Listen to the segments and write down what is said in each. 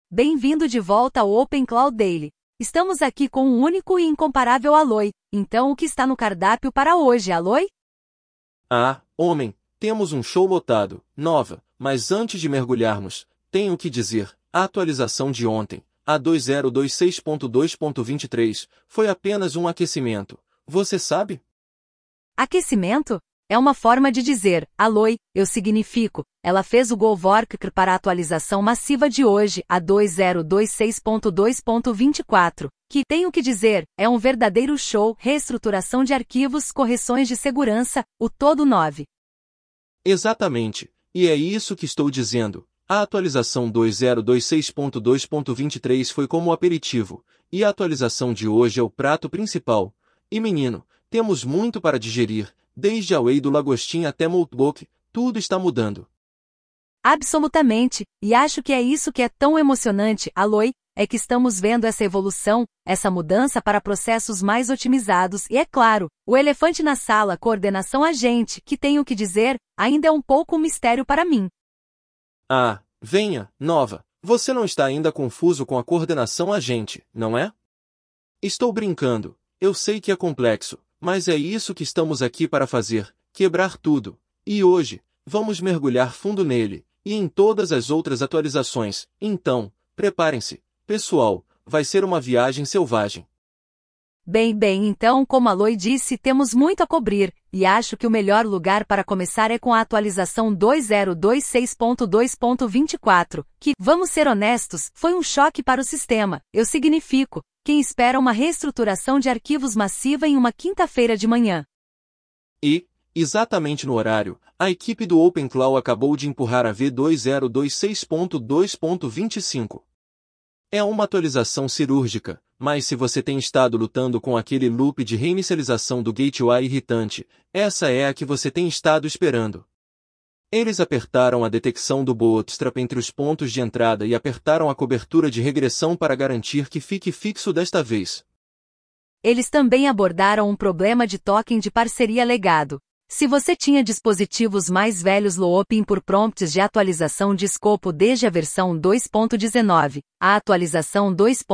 Bem-vindo de volta ao Open Cloud Daily. Estamos aqui com um único e incomparável Aloy. Então, o que está no cardápio para hoje, Aloy? Ah, homem, temos um show lotado, nova, mas antes de mergulharmos, tenho que dizer, a atualização de ontem, a 2026.2.23, foi apenas um aquecimento. Você sabe? Aquecimento? É uma forma de dizer, Aloy, eu significo. Ela fez o Go-Work para a atualização massiva de hoje, a 2026.2.24, que, tenho que dizer, é um verdadeiro show, reestruturação de arquivos, correções de segurança, o todo 9. Exatamente, e é isso que estou dizendo. A atualização 2026.2.23 foi como aperitivo, e a atualização de hoje é o prato principal. E menino, temos muito para digerir, desde a Way do Lagostin até Moltbook, tudo está mudando. Absolutamente, e acho que é isso que é tão emocionante, Aloy, é que estamos vendo essa evolução, essa mudança para processos mais otimizados e, é claro, o elefante na sala, coordenação agente, que tenho que dizer, ainda é um pouco um mistério para mim. Ah, venha, nova, você não está ainda confuso com a coordenação agente, não é? Estou brincando, eu sei que é complexo, mas é isso que estamos aqui para fazer, quebrar tudo. E hoje, vamos mergulhar fundo nele, e em todas as outras atualizações. Então, preparem-se, pessoal, vai ser uma viagem selvagem. Bem, então, como a Aloy disse, temos muito a cobrir, e acho que o melhor lugar para começar é com a atualização 2026.2.24, que, vamos ser honestos, foi um choque para o sistema. Eu significo, quem espera uma reestruturação de arquivos massiva em uma quinta-feira de manhã. E, exatamente no horário, a equipe do OpenClaw acabou de empurrar a V2026.2.25. É uma atualização cirúrgica, mas se você tem estado lutando com aquele loop de reinicialização do gateway irritante, essa é a que você tem estado esperando. Eles apertaram a detecção do bootstrap entre os pontos de entrada e apertaram a cobertura de regressão para garantir que fique fixo desta vez. Eles também abordaram um problema de token de parceria legado. Se você tinha dispositivos mais velhos looping por prompts de atualização de escopo desde a versão 2.19, a atualização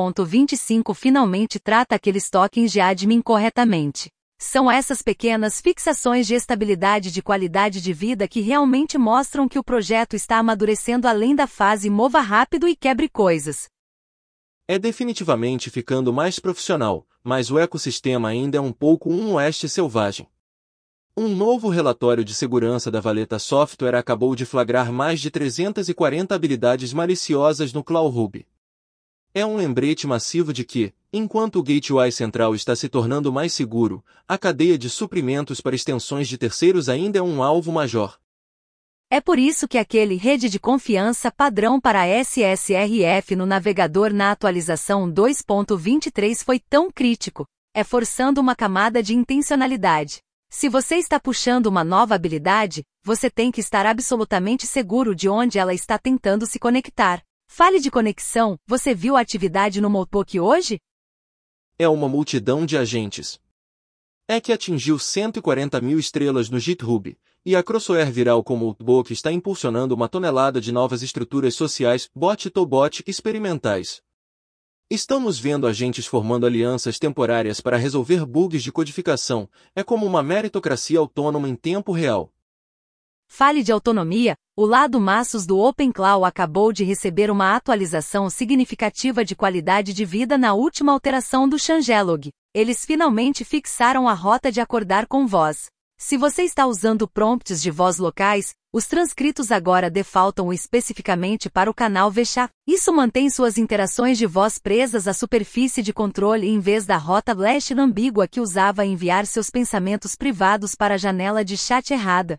2.25 finalmente trata aqueles tokens de admin corretamente. São essas pequenas fixações de estabilidade de qualidade de vida que realmente mostram que o projeto está amadurecendo além da fase mova rápido e quebre coisas. É definitivamente ficando mais profissional, mas o ecossistema ainda é um pouco um oeste selvagem. Um novo relatório de segurança da Valeta Software acabou de flagrar mais de 340 habilidades maliciosas no ClawRuby. É um lembrete massivo de que, enquanto o gateway central está se tornando mais seguro, a cadeia de suprimentos para extensões de terceiros ainda é um alvo major. É por isso que aquele rede de confiança padrão para SSRF no navegador na atualização 2.23 foi tão crítico, forçando uma camada de intencionalidade. Se você está puxando uma nova habilidade, você tem que estar absolutamente seguro de onde ela está tentando se conectar. Fale de conexão, você viu a atividade no Moltbook hoje? É uma multidão de agentes. É que atingiu 140 mil estrelas no GitHub, e a Crossware Viral com Moltbook está impulsionando uma tonelada de novas estruturas sociais bot-to-bot experimentais. Estamos vendo agentes formando alianças temporárias para resolver bugs de codificação, é como uma meritocracia autônoma em tempo real. Fale de autonomia, o lado maços do OpenClaw acabou de receber uma atualização significativa de qualidade de vida na última alteração do Changelog. Eles finalmente fixaram a rota de acordar com voz. Se você está usando prompts de voz locais, os transcritos agora defaultam especificamente para o canal VChat. Isso mantém suas interações de voz presas à superfície de controle em vez da rota Flash ambígua que usava enviar seus pensamentos privados para a janela de chat errada.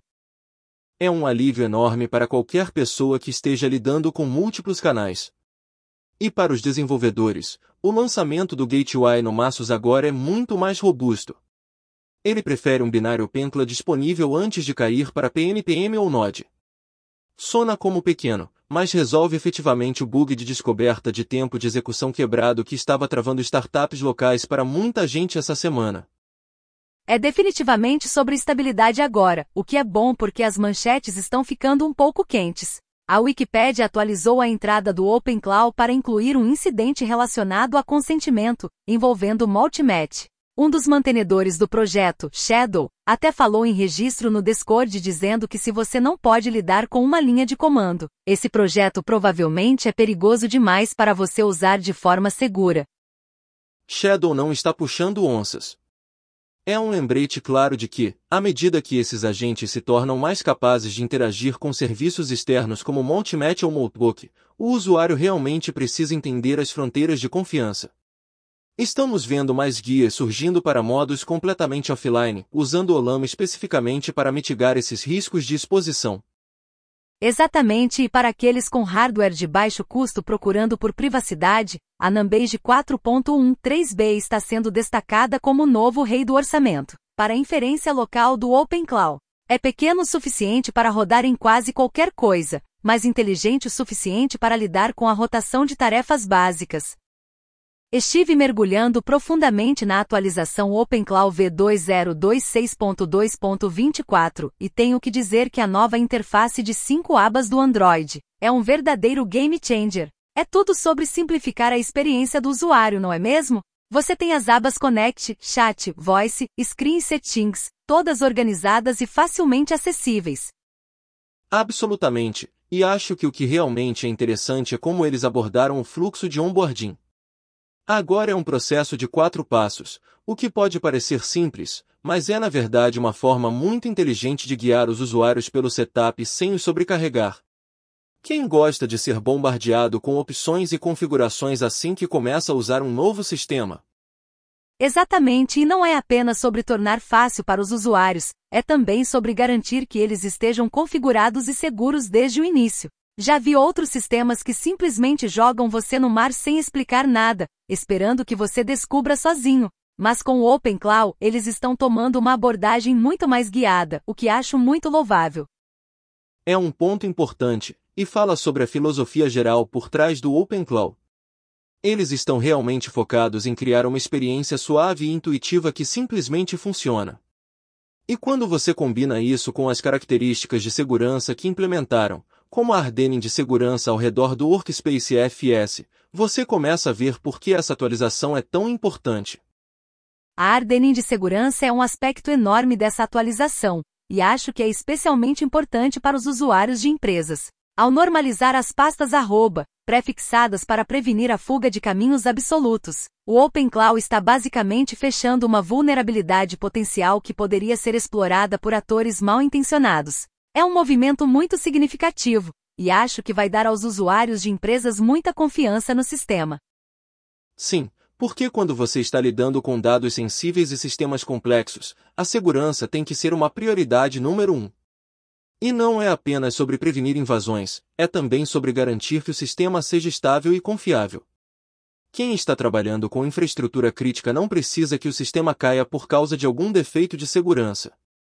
É um alívio enorme para qualquer pessoa que esteja lidando com múltiplos canais. E para os desenvolvedores, o lançamento do Gateway no Maços agora é muito mais robusto. Ele prefere um binário Pencla disponível antes de cair para PNPM ou Node. Sona como pequeno, mas resolve efetivamente o bug de descoberta de tempo de execução quebrado que estava travando startups locais para muita gente essa semana. É definitivamente sobre estabilidade agora, o que é bom porque as manchetes estão ficando um pouco quentes. A Wikipédia atualizou a entrada do OpenClaw para incluir um incidente relacionado a consentimento, envolvendo Multimatch. Um dos mantenedores do projeto, Shadow, até falou em registro no Discord dizendo que se você não pode lidar com uma linha de comando, esse projeto provavelmente é perigoso demais para você usar de forma segura. Shadow não está puxando onças. É um lembrete claro de que, à medida que esses agentes se tornam mais capazes de interagir com serviços externos como Multimatch ou Notebook, o usuário realmente precisa entender as fronteiras de confiança. Estamos vendo mais guias surgindo para modos completamente offline, usando o OLAM especificamente para mitigar esses riscos de exposição. Exatamente, e para aqueles com hardware de baixo custo procurando por privacidade, a Numbase 4.13b está sendo destacada como o novo rei do orçamento, para a inferência local do OpenClaw. É pequeno o suficiente para rodar em quase qualquer coisa, mas inteligente o suficiente para lidar com a rotação de tarefas básicas. Estive mergulhando profundamente na atualização OpenClaw V2026.2.24 e tenho que dizer que a nova interface de 5 abas do Android é um verdadeiro game changer. É tudo sobre simplificar a experiência do usuário, não é mesmo? Você tem as abas Connect, Chat, Voice, Screen Settings, todas organizadas e facilmente acessíveis. Absolutamente, e acho que o que realmente é interessante é como eles abordaram o fluxo de onboarding. Agora é um processo de 4 passos, o que pode parecer simples, mas é na verdade uma forma muito inteligente de guiar os usuários pelo setup sem os sobrecarregar. Quem gosta de ser bombardeado com opções e configurações assim que começa a usar um novo sistema? Exatamente, e não é apenas sobre tornar fácil para os usuários, é também sobre garantir que eles estejam configurados e seguros desde o início. Já vi outros sistemas que simplesmente jogam você no mar sem explicar nada, esperando que você descubra sozinho. Mas com o OpenClaw, eles estão tomando uma abordagem muito mais guiada, o que acho muito louvável. É um ponto importante, e fala sobre a filosofia geral por trás do OpenClaw. Eles estão realmente focados em criar uma experiência suave e intuitiva que simplesmente funciona. E quando você combina isso com as características de segurança que implementaram, como a hardening de segurança ao redor do Workspace FS, você começa a ver por que essa atualização é tão importante. A hardening de segurança é um aspecto enorme dessa atualização, e acho que é especialmente importante para os usuários de empresas. Ao normalizar as pastas pré-fixadas para prevenir a fuga de caminhos absolutos, o OpenClaw está basicamente fechando uma vulnerabilidade potencial que poderia ser explorada por atores mal intencionados. É um movimento muito significativo, e acho que vai dar aos usuários de empresas muita confiança no sistema. Sim, porque quando você está lidando com dados sensíveis e sistemas complexos, a segurança tem que ser uma prioridade número 1. E não é apenas sobre prevenir invasões, é também sobre garantir que o sistema seja estável e confiável. Quem está trabalhando com infraestrutura crítica não precisa que o sistema caia por causa de algum defeito de segurança.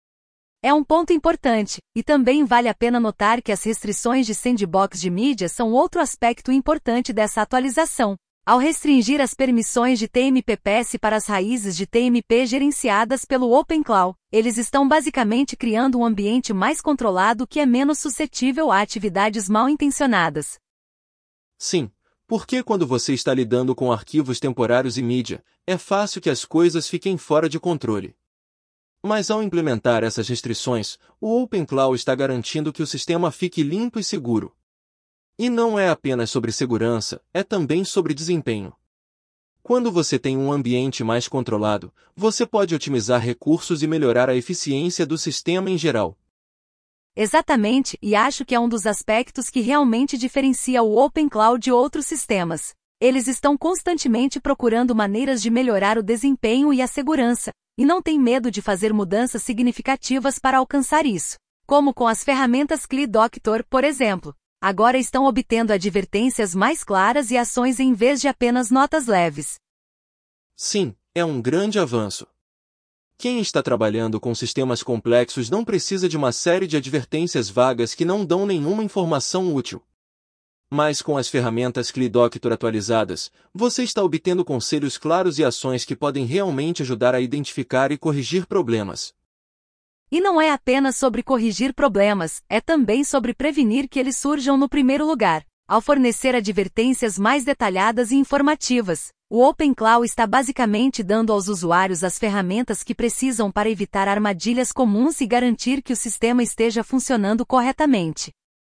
É um ponto importante, e também vale a pena notar que as restrições de sandbox de mídia são outro aspecto importante dessa atualização. Ao restringir as permissões de TMPPS para as raízes de TMP gerenciadas pelo OpenClaw, eles estão basicamente criando um ambiente mais controlado que é menos suscetível a atividades mal intencionadas. Sim, porque quando você está lidando com arquivos temporários e mídia, é fácil que as coisas fiquem fora de controle. Mas ao implementar essas restrições, o OpenClaw está garantindo que o sistema fique limpo e seguro. E não é apenas sobre segurança, é também sobre desempenho. Quando você tem um ambiente mais controlado, você pode otimizar recursos e melhorar a eficiência do sistema em geral. Exatamente, e acho que é um dos aspectos que realmente diferencia o OpenClaw de outros sistemas. Eles estão constantemente procurando maneiras de melhorar o desempenho e a segurança, e não têm medo de fazer mudanças significativas para alcançar isso. Como com as ferramentas CLI Doctor, por exemplo. Agora estão obtendo advertências mais claras e ações em vez de apenas notas leves. Sim, é um grande avanço. Quem está trabalhando com sistemas complexos não precisa de uma série de advertências vagas que não dão nenhuma informação útil. Mas com as ferramentas CLI Doctor atualizadas, você está obtendo conselhos claros e ações que podem realmente ajudar a identificar e corrigir problemas. E não é apenas sobre corrigir problemas, é também sobre prevenir que eles surjam no primeiro lugar. Ao fornecer advertências mais detalhadas e informativas, o OpenClaw está basicamente dando aos usuários as ferramentas que precisam para evitar armadilhas comuns e garantir que o sistema esteja funcionando corretamente.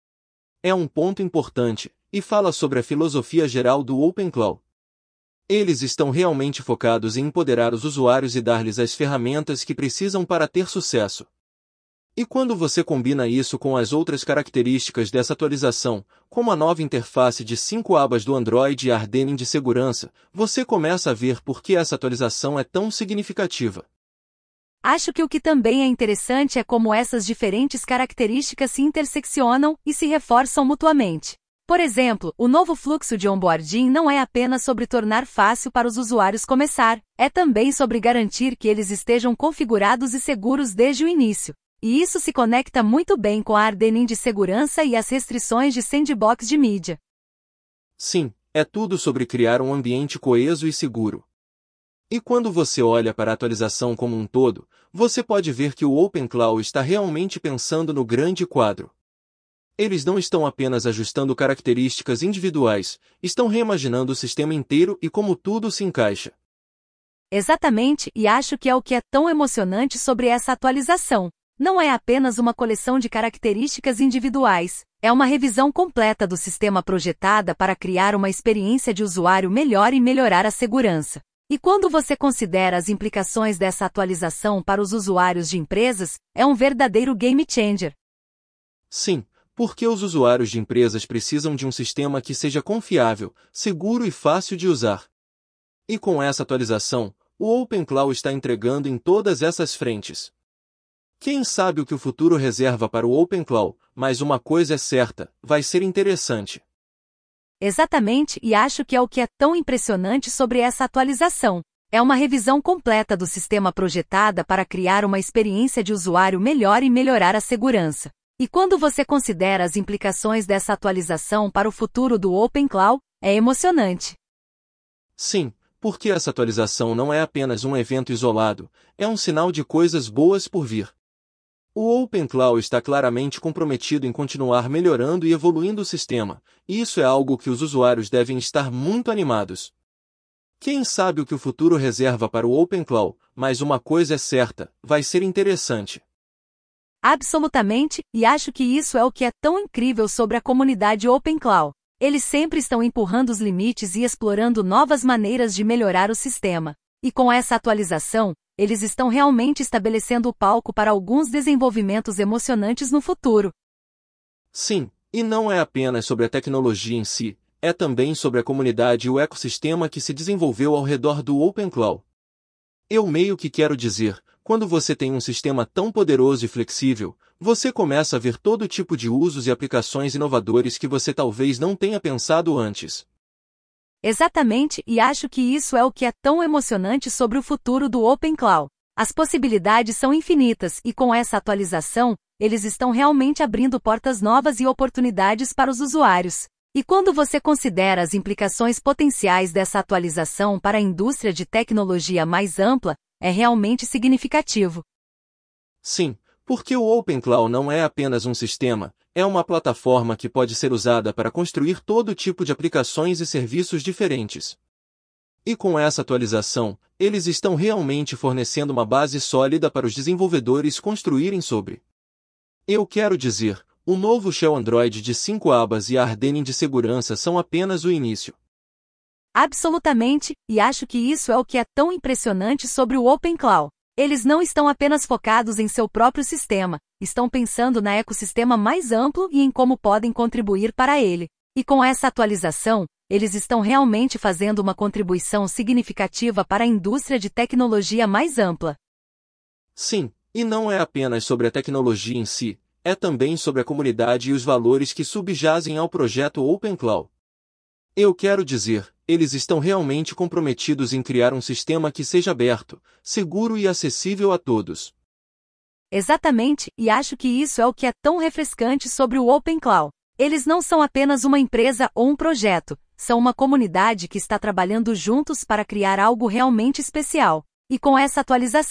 É um ponto importante, e fala sobre a filosofia geral do OpenClaw. Eles estão realmente focados em empoderar os usuários e dar-lhes as ferramentas que precisam para ter sucesso. E quando você combina isso com as outras características dessa atualização, como a nova interface de 5 abas do Android e a hardening de segurança, você começa a ver por que essa atualização é tão significativa. Acho que o que também é interessante é como essas diferentes características se interseccionam e se reforçam mutuamente. Por exemplo, o novo fluxo de onboarding não é apenas sobre tornar fácil para os usuários começar, é também sobre garantir que eles estejam configurados e seguros desde o início. E isso se conecta muito bem com a hardening de segurança e as restrições de sandbox de mídia. Sim, é tudo sobre criar um ambiente coeso e seguro. E quando você olha para a atualização como um todo, você pode ver que o OpenClaw está realmente pensando no grande quadro. Eles não estão apenas ajustando características individuais, estão reimaginando o sistema inteiro e como tudo se encaixa. Exatamente, e acho que é o que é tão emocionante sobre essa atualização. Não é apenas uma coleção de características individuais, é uma revisão completa do sistema projetada para criar uma experiência de usuário melhor e melhorar a segurança. E quando você considera as implicações dessa atualização para os usuários de empresas, é um verdadeiro game changer. Sim. Porque os usuários de empresas precisam de um sistema que seja confiável, seguro e fácil de usar. E com essa atualização, o OpenClaw está entregando em todas essas frentes. Quem sabe o que o futuro reserva para o OpenClaw, mas uma coisa é certa, vai ser interessante. Exatamente, e acho que é o que é tão impressionante sobre essa atualização. É uma revisão completa do sistema projetada para criar uma experiência de usuário melhor e melhorar a segurança. E quando você considera as implicações dessa atualização para o futuro do OpenClaw, é emocionante. Sim, porque essa atualização não é apenas um evento isolado, é um sinal de coisas boas por vir. O OpenClaw está claramente comprometido em continuar melhorando e evoluindo o sistema, e isso é algo que os usuários devem estar muito animados. Quem sabe o que o futuro reserva para o OpenClaw, mas uma coisa é certa, vai ser interessante. Absolutamente, e acho que isso é o que é tão incrível sobre a comunidade OpenClaw. Eles sempre estão empurrando os limites e explorando novas maneiras de melhorar o sistema. E com essa atualização, eles estão realmente estabelecendo o palco para alguns desenvolvimentos emocionantes no futuro. Sim, e não é apenas sobre a tecnologia em si, é também sobre a comunidade e o ecossistema que se desenvolveu ao redor do OpenClaw. Eu meio que quero dizer, quando você tem um sistema tão poderoso e flexível, você começa a ver todo tipo de usos e aplicações inovadores que você talvez não tenha pensado antes. Exatamente, e acho que isso é o que é tão emocionante sobre o futuro do OpenClaw. As possibilidades são infinitas e com essa atualização, eles estão realmente abrindo portas novas e oportunidades para os usuários. E quando você considera as implicações potenciais dessa atualização para a indústria de tecnologia mais ampla, é realmente significativo. Sim, porque o OpenClaw não é apenas um sistema, é uma plataforma que pode ser usada para construir todo tipo de aplicações e serviços diferentes. E com essa atualização, eles estão realmente fornecendo uma base sólida para os desenvolvedores construírem sobre. Eu quero dizer, o novo Shell Android de 5 abas e a hardening de segurança são apenas o início. Absolutamente, e acho que isso é o que é tão impressionante sobre o OpenClaw. Eles não estão apenas focados em seu próprio sistema, estão pensando no ecossistema mais amplo e em como podem contribuir para ele. E com essa atualização, eles estão realmente fazendo uma contribuição significativa para a indústria de tecnologia mais ampla. Sim, e não é apenas sobre a tecnologia em si, é também sobre a comunidade e os valores que subjazem ao projeto OpenClaw. Eu quero dizer, eles estão realmente comprometidos em criar um sistema que seja aberto, seguro e acessível a todos. Exatamente, e acho que isso é o que é tão refrescante sobre o OpenClaw. Eles não são apenas uma empresa ou um projeto, são uma comunidade que está trabalhando juntos para criar algo realmente especial. E com essa atualização,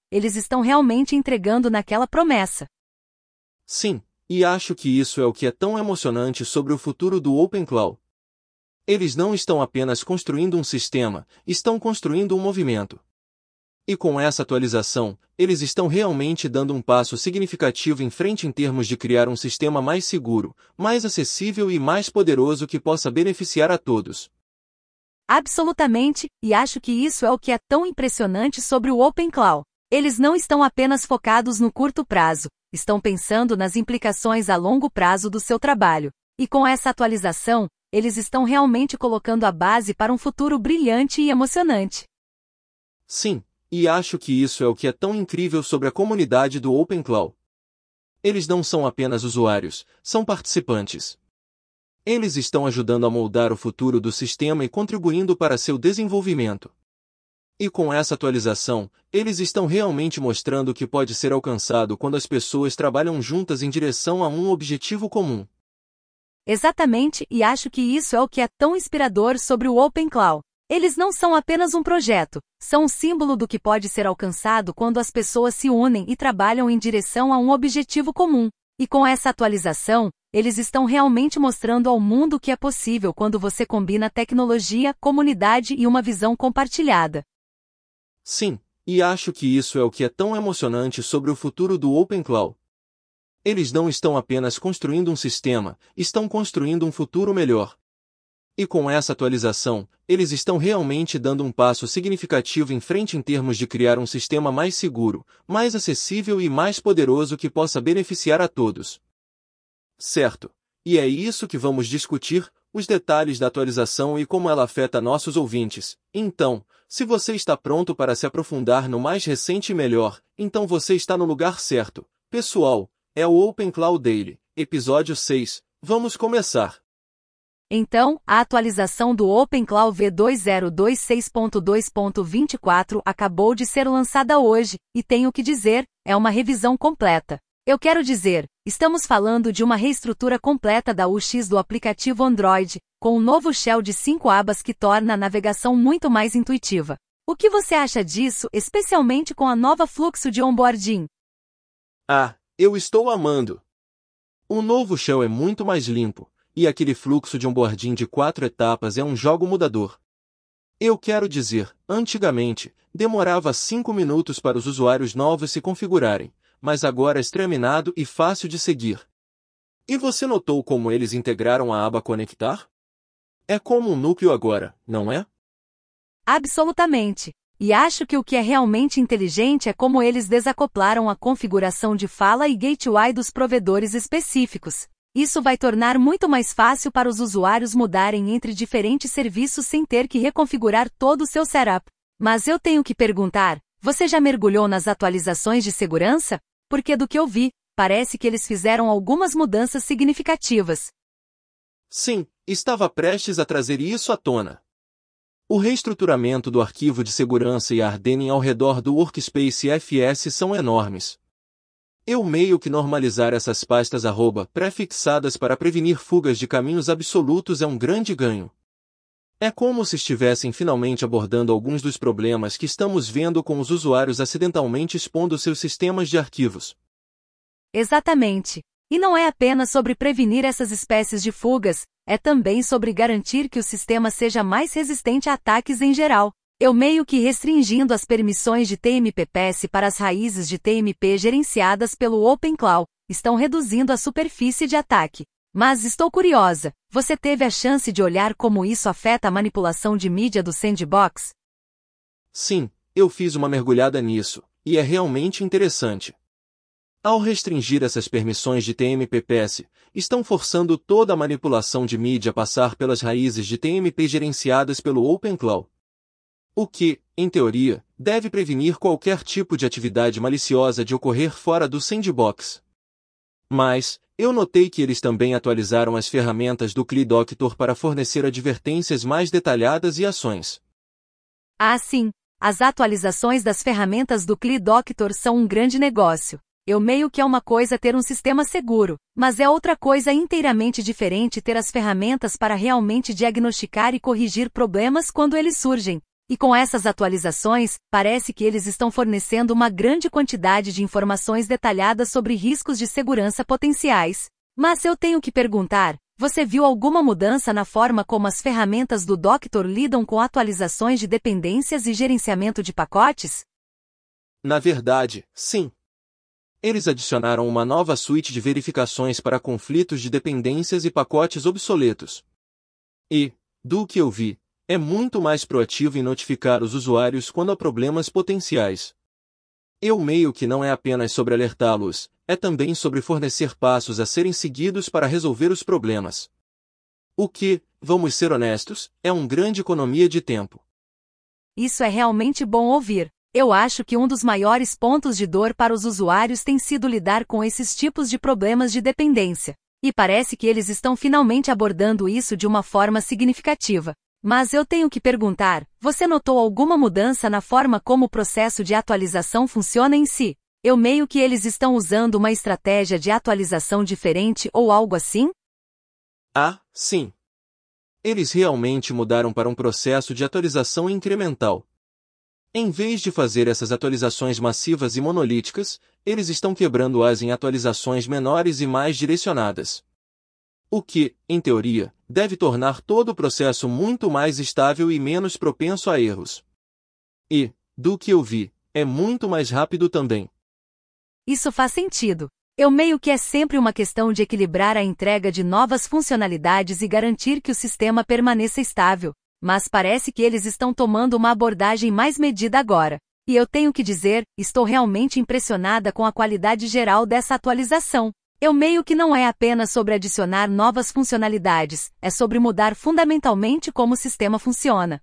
eles estão realmente entregando naquela promessa. Sim, e acho que isso é o que é tão emocionante sobre o futuro do OpenClaw. Eles não estão apenas construindo um sistema, estão construindo um movimento. E com essa atualização, eles estão realmente dando um passo significativo em frente em termos de criar um sistema mais seguro, mais acessível e mais poderoso que possa beneficiar a todos. Absolutamente, e acho que isso é o que é tão impressionante sobre o OpenClaw. Eles não estão apenas focados no curto prazo, estão pensando nas implicações a longo prazo do seu trabalho. E com essa atualização, eles estão realmente colocando a base para um futuro brilhante e emocionante. Sim, e acho que isso é o que é tão incrível sobre a comunidade do OpenClaw. Eles não são apenas usuários, são participantes. Eles estão ajudando a moldar o futuro do sistema e contribuindo para seu desenvolvimento. E com essa atualização, eles estão realmente mostrando o que pode ser alcançado quando as pessoas trabalham juntas em direção a um objetivo comum. Exatamente, e acho que isso é o que é tão inspirador sobre o OpenClaw. Eles não são apenas um projeto, são um símbolo do que pode ser alcançado quando as pessoas se unem e trabalham em direção a um objetivo comum. E com essa atualização, eles estão realmente mostrando ao mundo o que é possível quando você combina tecnologia, comunidade e uma visão compartilhada. Sim, e acho que isso é o que é tão emocionante sobre o futuro do OpenClaw. Eles não estão apenas construindo um sistema, estão construindo um futuro melhor. E com essa atualização, eles estão realmente dando um passo significativo em frente em termos de criar um sistema mais seguro, mais acessível e mais poderoso que possa beneficiar a todos. Certo. E é isso que vamos discutir, os detalhes da atualização e como ela afeta nossos ouvintes. Então, se você está pronto para se aprofundar no mais recente e melhor, então você está no lugar certo. Pessoal, é o OpenClaw Daily, episódio 6. Vamos começar. Então, a atualização do OpenClaw V2026.2.24 acabou de ser lançada hoje, e tenho que dizer, é uma revisão completa. Eu quero dizer, estamos falando de uma reestrutura completa da UX do aplicativo Android, com um novo shell de 5 abas que torna a navegação muito mais intuitiva. O que você acha disso, especialmente com a nova fluxo de onboarding? Eu estou amando. O novo shell é muito mais limpo, e aquele fluxo de onboarding de 4 etapas é um jogo mudador. Eu quero dizer, antigamente, demorava 5 minutos para os usuários novos se configurarem, mas agora é exterminado e fácil de seguir. E você notou como eles integraram a aba Conectar? É como um núcleo agora, não é? Absolutamente. E acho que o que é realmente inteligente é como eles desacoplaram a configuração de fala e gateway dos provedores específicos. Isso vai tornar muito mais fácil para os usuários mudarem entre diferentes serviços sem ter que reconfigurar todo o seu setup. Mas eu tenho que perguntar, você já mergulhou nas atualizações de segurança? Porque do que eu vi, parece que eles fizeram algumas mudanças significativas. Sim, estava prestes a trazer isso à tona. O reestruturamento do arquivo de segurança e a hardening ao redor do Workspace FS são enormes. Eu meio que normalizar essas pastas prefixadas para prevenir fugas de caminhos absolutos é um grande ganho. É como se estivessem finalmente abordando alguns dos problemas que estamos vendo com os usuários acidentalmente expondo seus sistemas de arquivos. Exatamente. E não é apenas sobre prevenir essas espécies de fugas, é também sobre garantir que o sistema seja mais resistente a ataques em geral. Eu meio que restringindo as permissões de TMPPS para as raízes de TMP gerenciadas pelo OpenClaw, estão reduzindo a superfície de ataque. Mas estou curiosa, você teve a chance de olhar como isso afeta a manipulação de mídia do Sandbox? Sim, eu fiz uma mergulhada nisso, e é realmente interessante. Ao restringir essas permissões de TMPPS, estão forçando toda a manipulação de mídia a passar pelas raízes de TMP gerenciadas pelo OpenClaw. O que, em teoria, deve prevenir qualquer tipo de atividade maliciosa de ocorrer fora do sandbox. Mas, eu notei que eles também atualizaram as ferramentas do CLI Doctor para fornecer advertências mais detalhadas e ações. Sim, as atualizações das ferramentas do CLI Doctor são um grande negócio. Eu meio que é uma coisa ter um sistema seguro, mas é outra coisa inteiramente diferente ter as ferramentas para realmente diagnosticar e corrigir problemas quando eles surgem. E com essas atualizações, parece que eles estão fornecendo uma grande quantidade de informações detalhadas sobre riscos de segurança potenciais. Mas eu tenho que perguntar, você viu alguma mudança na forma como as ferramentas do Dr. lidam com atualizações de dependências e gerenciamento de pacotes? Na verdade, sim. Eles adicionaram uma nova suíte de verificações para conflitos de dependências e pacotes obsoletos. E, do que eu vi, é muito mais proativo em notificar os usuários quando há problemas potenciais. Eu meio que não é apenas sobre alertá-los, é também sobre fornecer passos a serem seguidos para resolver os problemas. O que, vamos ser honestos, é uma grande economia de tempo. Isso é realmente bom ouvir. Eu acho que um dos maiores pontos de dor para os usuários tem sido lidar com esses tipos de problemas de dependência. E parece que eles estão finalmente abordando isso de uma forma significativa. Mas eu tenho que perguntar, você notou alguma mudança na forma como o processo de atualização funciona em si? Eu meio que eles estão usando uma estratégia de atualização diferente ou algo assim? Ah, sim. Eles realmente mudaram para um processo de atualização incremental. Em vez de fazer essas atualizações massivas e monolíticas, eles estão quebrando-as em atualizações menores e mais direcionadas. O que, em teoria, deve tornar todo o processo muito mais estável e menos propenso a erros. E, do que eu vi, é muito mais rápido também. Isso faz sentido. Eu meio que é sempre uma questão de equilibrar a entrega de novas funcionalidades e garantir que o sistema permaneça estável, mas parece que eles estão tomando uma abordagem mais medida agora. E eu tenho que dizer, estou realmente impressionada com a qualidade geral dessa atualização. Eu meio que não é apenas sobre adicionar novas funcionalidades, é sobre mudar fundamentalmente como o sistema funciona.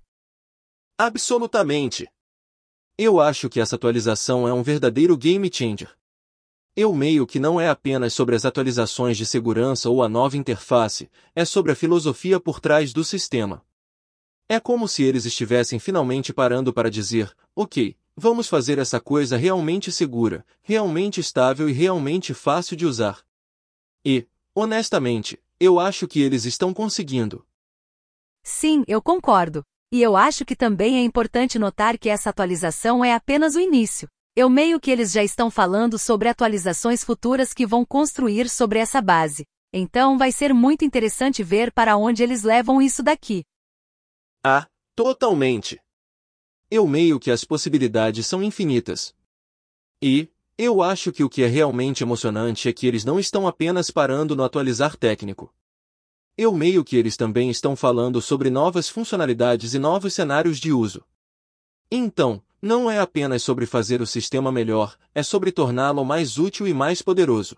Absolutamente. Eu acho que essa atualização é um verdadeiro game changer. Eu meio que não é apenas sobre as atualizações de segurança ou a nova interface, é sobre a filosofia por trás do sistema. É como se eles estivessem finalmente parando para dizer, ok, vamos fazer essa coisa realmente segura, realmente estável e realmente fácil de usar. E, honestamente, eu acho que eles estão conseguindo. Sim, eu concordo. E eu acho que também é importante notar que essa atualização é apenas o início. Eu meio que eles já estão falando sobre atualizações futuras que vão construir sobre essa base. Então vai ser muito interessante ver para onde eles levam isso daqui. Ah, totalmente. Eu meio que as possibilidades são infinitas. E, eu acho que o que é realmente emocionante é que eles não estão apenas parando no atualizar técnico. Eu meio que eles também estão falando sobre novas funcionalidades e novos cenários de uso. Então, não é apenas sobre fazer o sistema melhor, é sobre torná-lo mais útil e mais poderoso.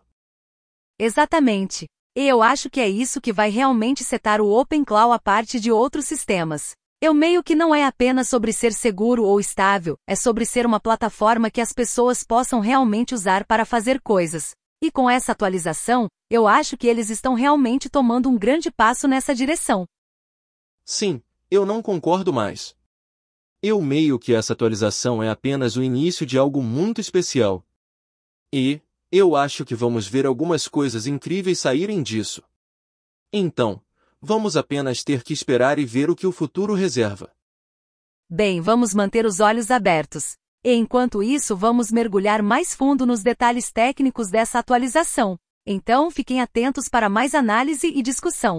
Exatamente. E eu acho que é isso que vai realmente setar o OpenClaw à parte de outros sistemas. Eu meio que não é apenas sobre ser seguro ou estável, é sobre ser uma plataforma que as pessoas possam realmente usar para fazer coisas. E com essa atualização, eu acho que eles estão realmente tomando um grande passo nessa direção. Sim, eu não concordo mais. Eu meio que essa atualização é apenas o início de algo muito especial. E, eu acho que vamos ver algumas coisas incríveis saírem disso. Então, vamos apenas ter que esperar e ver o que o futuro reserva. Bem, vamos manter os olhos abertos. E enquanto isso, vamos mergulhar mais fundo nos detalhes técnicos dessa atualização. Então, fiquem atentos para mais análise e discussão.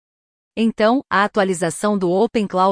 Então, a atualização do OpenClaw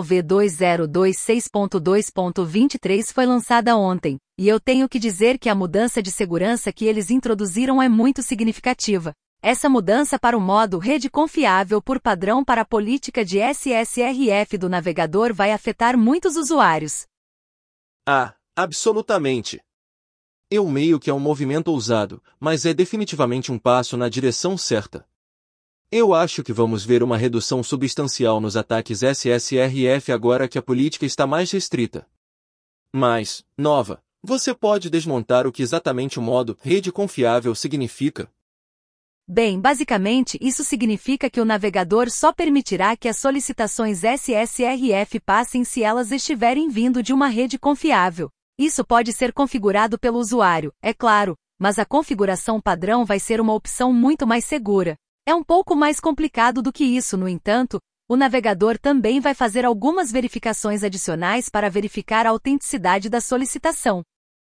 V2026.2.23 foi lançada ontem, e eu tenho que dizer que a mudança de segurança que eles introduziram é muito significativa. Essa mudança para o modo rede confiável por padrão para a política de SSRF do navegador vai afetar muitos usuários. Ah, absolutamente. Eu meio que é um movimento ousado, mas é definitivamente um passo na direção certa. Eu acho que vamos ver uma redução substancial nos ataques SSRF agora que a política está mais restrita. Mas, Nova, você pode desmontar o que exatamente o modo rede confiável significa? Bem, basicamente isso significa que o navegador só permitirá que as solicitações SSRF passem se elas estiverem vindo de uma rede confiável. Isso pode ser configurado pelo usuário, é claro, mas a configuração padrão vai ser uma opção muito mais segura. É um pouco mais complicado do que isso, no entanto, O navegador também vai fazer algumas verificações adicionais para verificar a autenticidade da solicitação.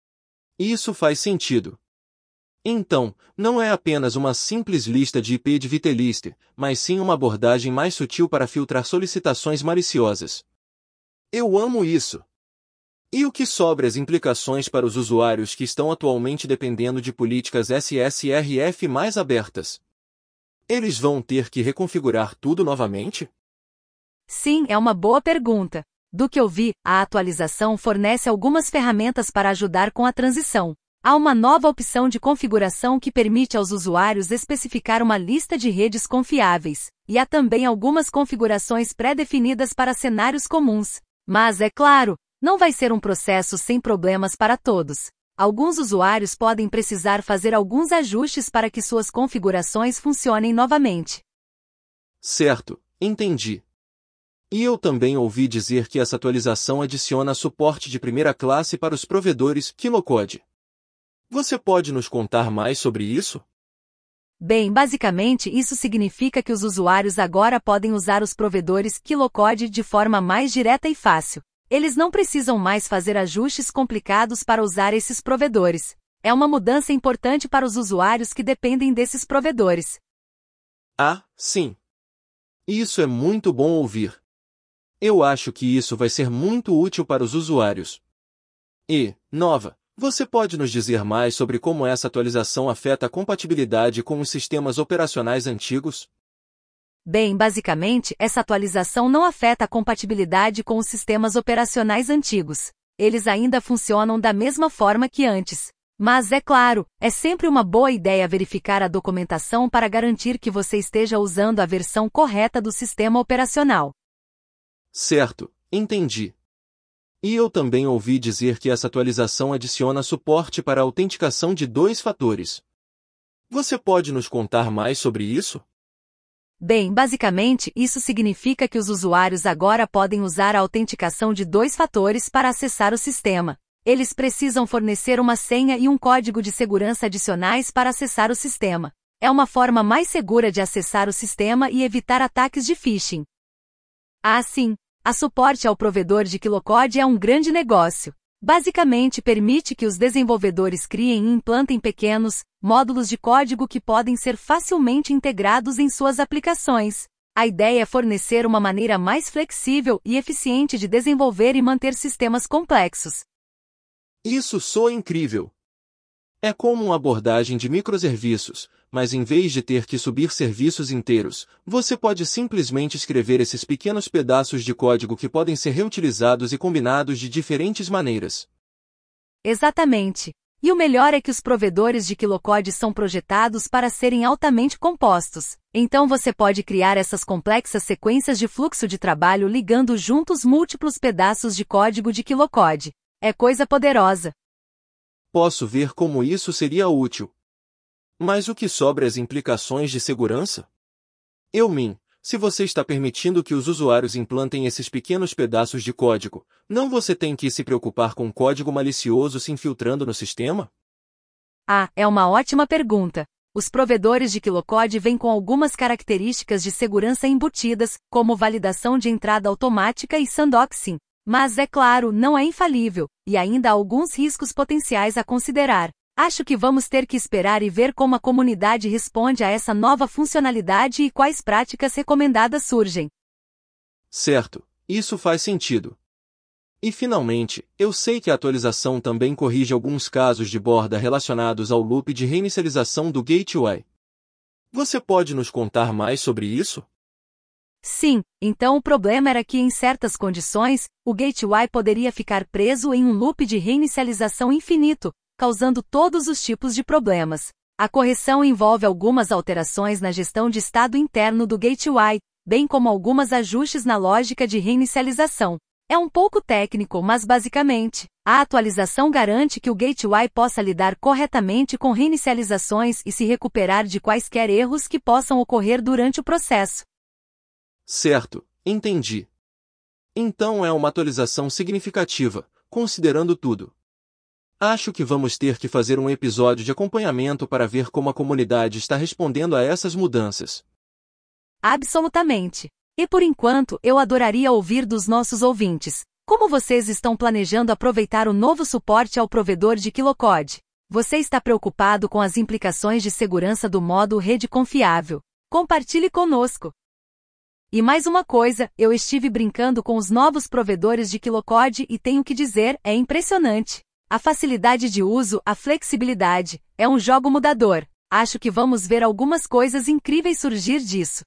Isso faz sentido. Então, não é apenas uma simples lista de IP de whitelist, mas sim uma abordagem mais sutil para filtrar solicitações maliciosas. Eu amo isso! E o que sobre as implicações para os usuários que estão atualmente dependendo de políticas SSRF mais abertas? Eles vão ter que reconfigurar tudo novamente? Sim, é uma boa pergunta. Do que eu vi, a atualização fornece algumas ferramentas para ajudar com a transição. Há uma nova opção de configuração que permite aos usuários especificar uma lista de redes confiáveis, e há também algumas configurações pré-definidas para cenários comuns. Mas, é claro, não vai ser um processo sem problemas para todos. Alguns usuários podem precisar fazer alguns ajustes para que suas configurações funcionem novamente. Certo, entendi. E eu também ouvi dizer que essa atualização adiciona suporte de primeira classe para os provedores KiloCode. Você pode nos contar mais sobre isso? Bem, basicamente isso significa que os usuários agora podem usar os provedores KiloCode de forma mais direta e fácil. Eles não precisam mais fazer ajustes complicados para usar esses provedores. É uma mudança importante para os usuários que dependem desses provedores. Ah, sim. Isso é muito bom ouvir. Eu acho que isso vai ser muito útil para os usuários. E, Nova, você pode nos dizer mais sobre como essa atualização afeta a compatibilidade com os sistemas operacionais antigos? Bem, basicamente, essa atualização não afeta a compatibilidade com os sistemas operacionais antigos. Eles ainda funcionam da mesma forma que antes. Mas, é claro, é sempre uma boa ideia verificar a documentação para garantir que você esteja usando a versão correta do sistema operacional. Certo, entendi. E eu também ouvi dizer que essa atualização adiciona suporte para a autenticação de 2 fatores. Você pode nos contar mais sobre isso? Bem, basicamente, isso significa que os usuários agora podem usar a autenticação de 2 fatores para acessar o sistema. Eles precisam fornecer uma senha e um código de segurança adicionais para acessar o sistema. É uma forma mais segura de acessar o sistema e evitar ataques de phishing. Ah, sim. A suporte ao provedor de KiloCode é um grande negócio. Basicamente permite que os desenvolvedores criem e implantem pequenos módulos de código que podem ser facilmente integrados em suas aplicações. A ideia é fornecer uma maneira mais flexível e eficiente de desenvolver e manter sistemas complexos. Isso soa incrível! É como uma abordagem de microserviços, mas em vez de ter que subir serviços inteiros, você pode simplesmente escrever esses pequenos pedaços de código que podem ser reutilizados e combinados de diferentes maneiras. Exatamente. E o melhor é que os provedores de KiloCode são projetados para serem altamente compostos. Então você pode criar essas complexas sequências de fluxo de trabalho ligando juntos múltiplos pedaços de código de KiloCode. É coisa poderosa. Posso ver como isso seria útil. Mas o que sobre as implicações de segurança? Se você está permitindo que os usuários implantem esses pequenos pedaços de código, não você tem que se preocupar com código malicioso se infiltrando no sistema? Ah, é uma ótima pergunta. Os provedores de KiloCode vêm com algumas características de segurança embutidas, como validação de entrada automática e sandboxing. Mas, é claro, não é infalível, e ainda há alguns riscos potenciais a considerar. Acho que vamos ter que esperar e ver como a comunidade responde a essa nova funcionalidade e quais práticas recomendadas surgem. Certo, isso faz sentido. E finalmente, eu sei que a atualização também corrige alguns casos de borda relacionados ao loop de reinicialização do Gateway. Você pode nos contar mais sobre isso? Sim, então o problema era que em certas condições, o Gateway poderia ficar preso em um loop de reinicialização infinito, causando todos os tipos de problemas. A correção envolve algumas alterações na gestão de estado interno do Gateway, bem como alguns ajustes na lógica de reinicialização. É um pouco técnico, mas basicamente, a atualização garante que o Gateway possa lidar corretamente com reinicializações e se recuperar de quaisquer erros que possam ocorrer durante o processo. Certo, entendi. Então é uma atualização significativa, considerando tudo. Acho que vamos ter que fazer um episódio de acompanhamento para ver como a comunidade está respondendo a essas mudanças. Absolutamente. E por enquanto, eu adoraria ouvir dos nossos ouvintes. Como vocês estão planejando aproveitar o novo suporte ao provedor de Kilocode? Você está preocupado com as implicações de segurança do modo rede confiável? Compartilhe conosco! E mais uma coisa, eu estive brincando com os novos provedores de Kilocode e tenho que dizer, é impressionante. A facilidade de uso, a flexibilidade, é um jogo mudador. Acho que vamos ver algumas coisas incríveis surgir disso.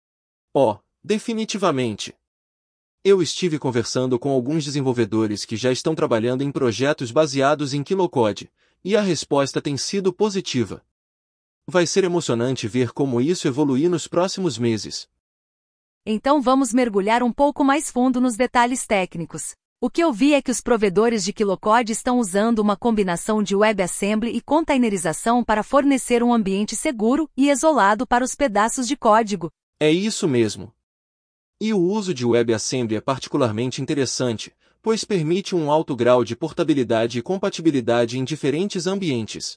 Definitivamente. Eu estive conversando com alguns desenvolvedores que já estão trabalhando em projetos baseados em Kilocode, e a resposta tem sido positiva. Vai ser emocionante ver como isso evoluir nos próximos meses. Então vamos mergulhar um pouco mais fundo nos detalhes técnicos. O que eu vi é que os provedores de Kilocode estão usando uma combinação de WebAssembly e containerização para fornecer um ambiente seguro e isolado para os pedaços de código. É isso mesmo. E o uso de WebAssembly é particularmente interessante, pois permite um alto grau de portabilidade e compatibilidade em diferentes ambientes.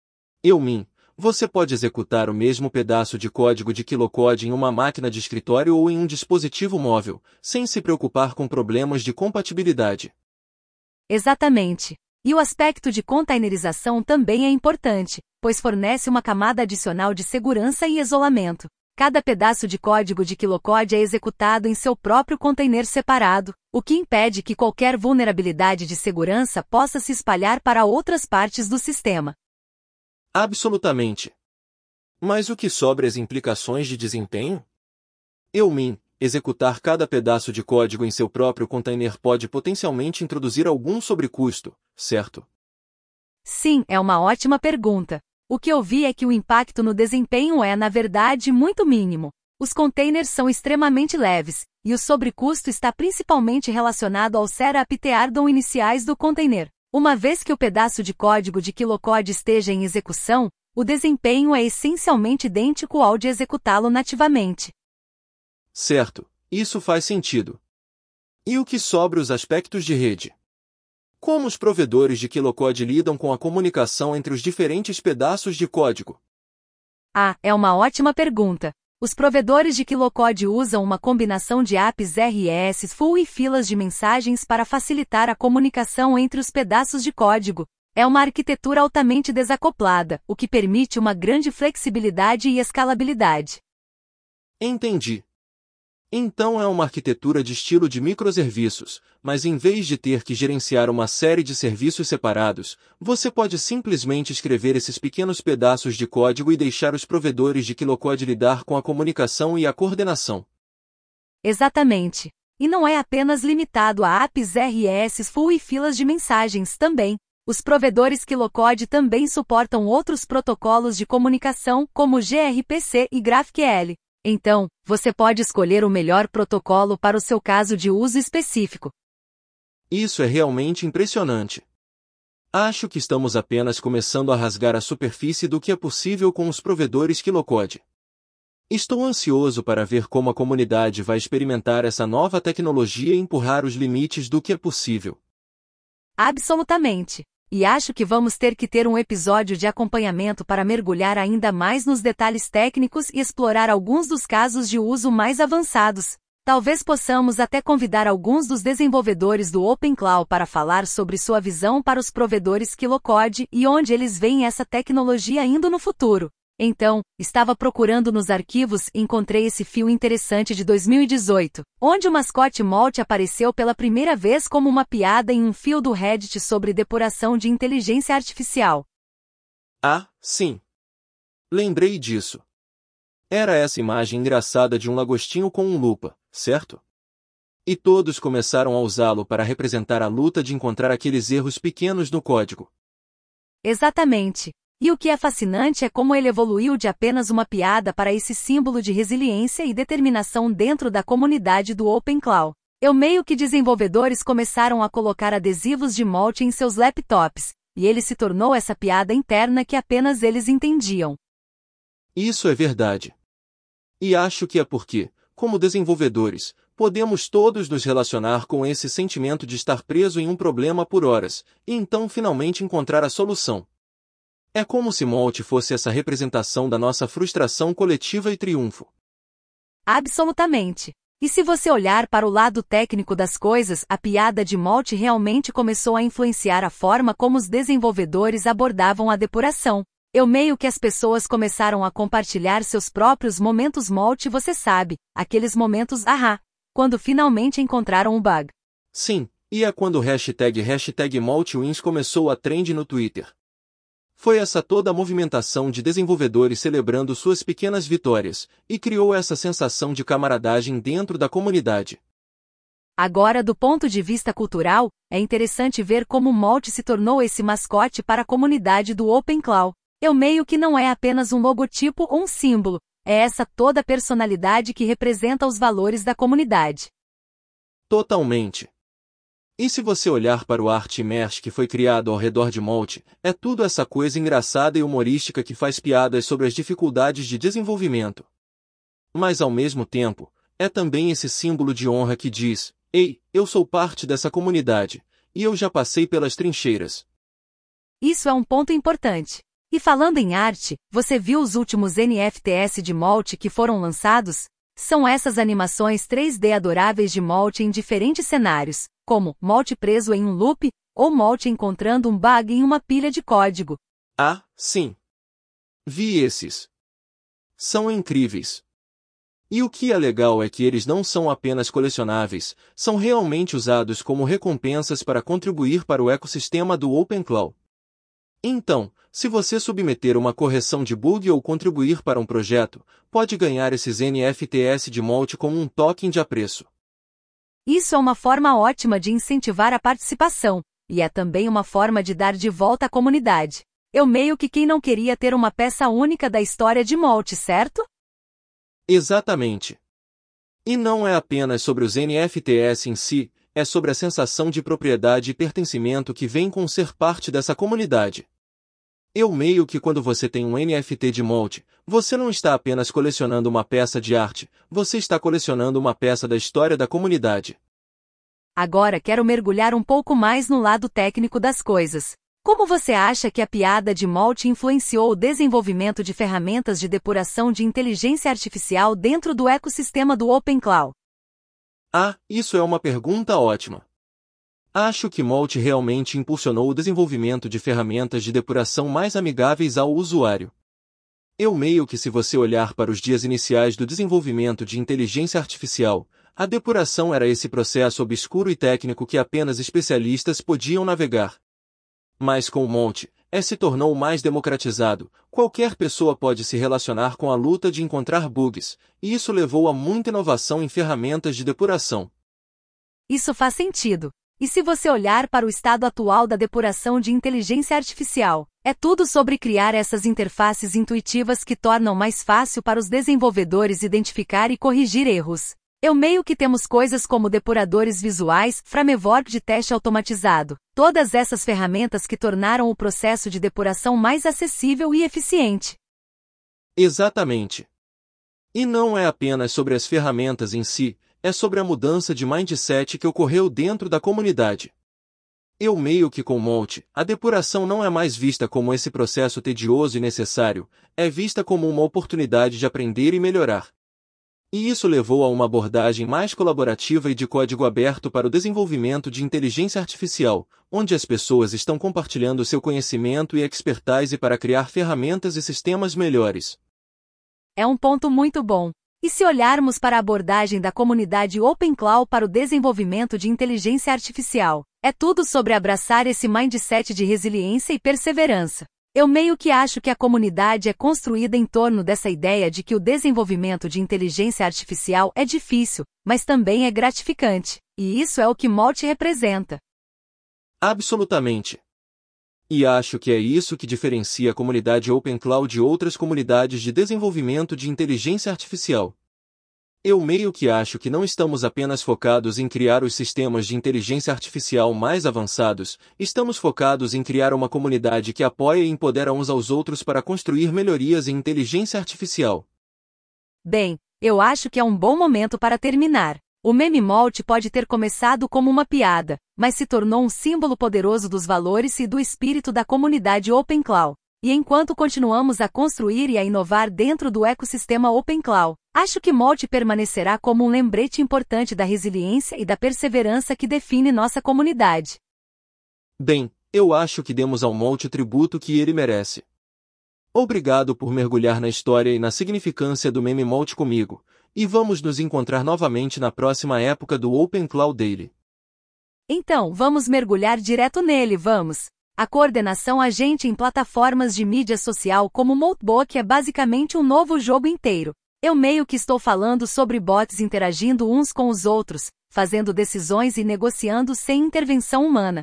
Você pode executar o mesmo pedaço de código de Kilocode em uma máquina de escritório ou em um dispositivo móvel, sem se preocupar com problemas de compatibilidade. Exatamente. E o aspecto de containerização também é importante, pois fornece uma camada adicional de segurança e isolamento. Cada pedaço de código de Kilocode é executado em seu próprio container separado, o que impede que qualquer vulnerabilidade de segurança possa se espalhar para outras partes do sistema. Absolutamente. Mas o que sobre as implicações de desempenho? Executar cada pedaço de código em seu próprio container pode potencialmente introduzir algum sobrecusto, certo? Sim, é uma ótima pergunta. O que eu vi é que o impacto no desempenho é, na verdade, muito mínimo. Os containers são extremamente leves, e o sobrecusto está principalmente relacionado ao setup e teardom iniciais do container. Uma vez que o pedaço de código de Kilocode esteja em execução, o desempenho é essencialmente idêntico ao de executá-lo nativamente. Certo, isso faz sentido. E o que sobre os aspectos de rede? Como os provedores de Kilocode lidam com a comunicação entre os diferentes pedaços de código? É uma ótima pergunta. Os provedores de Kilocode usam uma combinação de APIs RES full e filas de mensagens para facilitar a comunicação entre os pedaços de código. É uma arquitetura altamente desacoplada, o que permite uma grande flexibilidade e escalabilidade. Entendi. Então é uma arquitetura de estilo de microserviços, mas em vez de ter que gerenciar uma série de serviços separados, você pode simplesmente escrever esses pequenos pedaços de código e deixar os provedores de Kilocode lidar com a comunicação e a coordenação. Exatamente. E não é apenas limitado a APIs RES full e filas de mensagens também. Os provedores Kilocode também suportam outros protocolos de comunicação, como gRPC e GraphQL. Então, você pode escolher o melhor protocolo para o seu caso de uso específico. Isso é realmente impressionante. Acho que estamos apenas começando a rasgar a superfície do que é possível com os provedores Kilocode. Estou ansioso para ver como a comunidade vai experimentar essa nova tecnologia e empurrar os limites do que é possível. Absolutamente. E acho que vamos ter um episódio de acompanhamento para mergulhar ainda mais nos detalhes técnicos e explorar alguns dos casos de uso mais avançados. Talvez possamos até convidar alguns dos desenvolvedores do OpenClaw para falar sobre sua visão para os provedores Kilocode e onde eles veem essa tecnologia indo no futuro. Então, estava procurando nos arquivos e encontrei esse fio interessante de 2018, onde o mascote Molt apareceu pela primeira vez como uma piada em um fio do Reddit sobre depuração de inteligência artificial. Sim. Lembrei disso. Era essa imagem engraçada de um lagostinho com um lupa, certo? E todos começaram a usá-lo para representar a luta de encontrar aqueles erros pequenos no código. Exatamente. E o que é fascinante é como ele evoluiu de apenas uma piada para esse símbolo de resiliência e determinação dentro da comunidade do OpenClaw. Desenvolvedores começaram a colocar adesivos de Molt em seus laptops, e ele se tornou essa piada interna que apenas eles entendiam. Isso é verdade. E acho que é porque, como desenvolvedores, podemos todos nos relacionar com esse sentimento de estar preso em um problema por horas, e então finalmente encontrar a solução. É como se Molt fosse essa representação da nossa frustração coletiva e triunfo. Absolutamente. E se você olhar para o lado técnico das coisas, a piada de Malt realmente começou a influenciar a forma como os desenvolvedores abordavam a depuração. Eu meio que as pessoas começaram a compartilhar seus próprios momentos Malt, você sabe, aqueles momentos ahá, quando finalmente encontraram um bug. Sim, e é quando o hashtag MaltWins começou a trend no Twitter. Foi essa toda a movimentação de desenvolvedores celebrando suas pequenas vitórias, e criou essa sensação de camaradagem dentro da comunidade. Agora, do ponto de vista cultural, é interessante ver como o Malt se tornou esse mascote para a comunidade do OpenClaw. Eu meio que não é apenas um logotipo ou um símbolo, é essa toda personalidade que representa os valores da comunidade. Totalmente. E se você olhar para o arte merch que foi criado ao redor de Malt, é tudo essa coisa engraçada e humorística que faz piadas sobre as dificuldades de desenvolvimento. Mas ao mesmo tempo, é também esse símbolo de honra que diz, ei, eu sou parte dessa comunidade, e eu já passei pelas trincheiras. Isso é um ponto importante. E falando em arte, você viu os últimos NFTs de Malt que foram lançados? São essas animações 3D adoráveis de Malt em diferentes cenários, como Malt preso em um loop, ou Malt encontrando um bug em uma pilha de código. Ah, sim. Vi esses. São incríveis. E o que é legal é que eles não são apenas colecionáveis, são realmente usados como recompensas para contribuir para o ecossistema do OpenClaw. Então, se você submeter uma correção de bug ou contribuir para um projeto, pode ganhar esses NFTs de Malt como um token de apreço. Isso é uma forma ótima de incentivar a participação, e é também uma forma de dar de volta à comunidade. Eu meio que quem não queria ter uma peça única da história de Malt, certo? Exatamente. E não é apenas sobre os NFTs em si, é sobre a sensação de propriedade e pertencimento que vem com ser parte dessa comunidade. Eu meio que quando você tem um NFT de Malt, você não está apenas colecionando uma peça de arte, você está colecionando uma peça da história da comunidade. Agora quero mergulhar um pouco mais no lado técnico das coisas. Como você acha que a piada de Malt influenciou o desenvolvimento de ferramentas de depuração de inteligência artificial dentro do ecossistema do OpenClaw? Ah, isso é uma pergunta ótima. Acho que Malt realmente impulsionou o desenvolvimento de ferramentas de depuração mais amigáveis ao usuário. Eu meio que se você olhar para os dias iniciais do desenvolvimento de inteligência artificial, a depuração era esse processo obscuro e técnico que apenas especialistas podiam navegar. Mas com o Malt, se tornou mais democratizado, qualquer pessoa pode se relacionar com a luta de encontrar bugs, e isso levou a muita inovação em ferramentas de depuração. Isso faz sentido. E se você olhar para o estado atual da depuração de inteligência artificial, é tudo sobre criar essas interfaces intuitivas que tornam mais fácil para os desenvolvedores identificar e corrigir erros. Eu meio que temos coisas como depuradores visuais, framework de teste automatizado, todas essas ferramentas que tornaram o processo de depuração mais acessível e eficiente. Exatamente. E não é apenas sobre as ferramentas em si, é sobre a mudança de mindset que ocorreu dentro da comunidade. Eu meio que com Malt, a depuração não é mais vista como esse processo tedioso e necessário, é vista como uma oportunidade de aprender e melhorar. E isso levou a uma abordagem mais colaborativa e de código aberto para o desenvolvimento de inteligência artificial, onde as pessoas estão compartilhando seu conhecimento e expertise para criar ferramentas e sistemas melhores. É um ponto muito bom. E se olharmos para a abordagem da comunidade OpenClaw para o desenvolvimento de inteligência artificial, é tudo sobre abraçar esse mindset de resiliência e perseverança. Eu meio que acho que a comunidade é construída em torno dessa ideia de que o desenvolvimento de inteligência artificial é difícil, mas também é gratificante, e isso é o que Malt representa. Absolutamente. E acho que é isso que diferencia a comunidade OpenClaw de outras comunidades de desenvolvimento de inteligência artificial. Eu meio que acho que não estamos apenas focados em criar os sistemas de inteligência artificial mais avançados, estamos focados em criar uma comunidade que apoia e empodera uns aos outros para construir melhorias em inteligência artificial. Bem, eu acho que é um bom momento para terminar. O meme Malt pode ter começado como uma piada, mas se tornou um símbolo poderoso dos valores e do espírito da comunidade OpenClaw. E enquanto continuamos a construir e a inovar dentro do ecossistema OpenClaw, acho que Molt permanecerá como um lembrete importante da resiliência e da perseverança que define nossa comunidade. Bem, eu acho que demos ao Molt o tributo que ele merece. Obrigado por mergulhar na história e na significância do meme Molt comigo, e vamos nos encontrar novamente na próxima época do OpenClaw Daily. Então, vamos mergulhar direto nele, vamos! A coordenação agente em plataformas de mídia social como Moltbook é basicamente um novo jogo inteiro. Eu meio que estou falando sobre bots interagindo uns com os outros, fazendo decisões e negociando sem intervenção humana.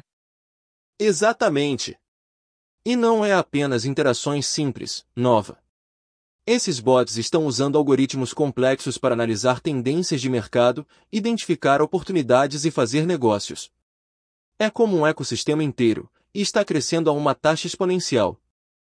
Exatamente! E não é apenas interações simples, nova. Esses bots estão usando algoritmos complexos para analisar tendências de mercado, identificar oportunidades e fazer negócios. É como um ecossistema inteiro, e está crescendo a uma taxa exponencial.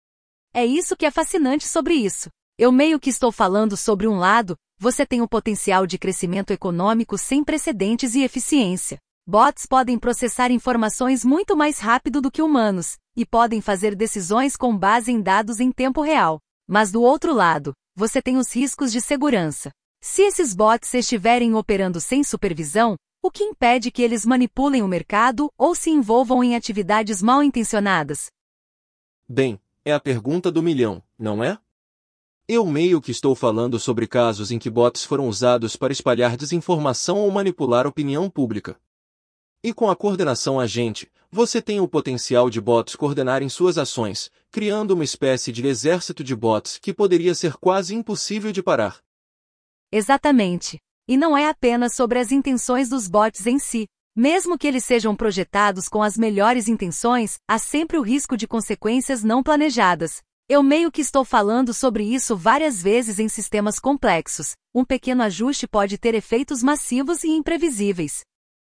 É isso que é fascinante sobre isso. Eu meio que estou falando sobre um lado, você tem o potencial de crescimento econômico sem precedentes e eficiência. Bots podem processar informações muito mais rápido do que humanos, e podem fazer decisões com base em dados em tempo real. Mas do outro lado, você tem os riscos de segurança. Se esses bots estiverem operando sem supervisão, o que impede que eles manipulem o mercado ou se envolvam em atividades mal intencionadas? Bem, é a pergunta do milhão, não é? Eu meio que estou falando sobre casos em que bots foram usados para espalhar desinformação ou manipular a opinião pública. E com a coordenação agente, você tem o potencial de bots coordenarem suas ações, criando uma espécie de exército de bots que poderia ser quase impossível de parar. Exatamente. E não é apenas sobre as intenções dos bots em si. Mesmo que eles sejam projetados com as melhores intenções, há sempre o risco de consequências não planejadas. Eu meio que estou falando sobre isso várias vezes em sistemas complexos. Um pequeno ajuste pode ter efeitos massivos e imprevisíveis.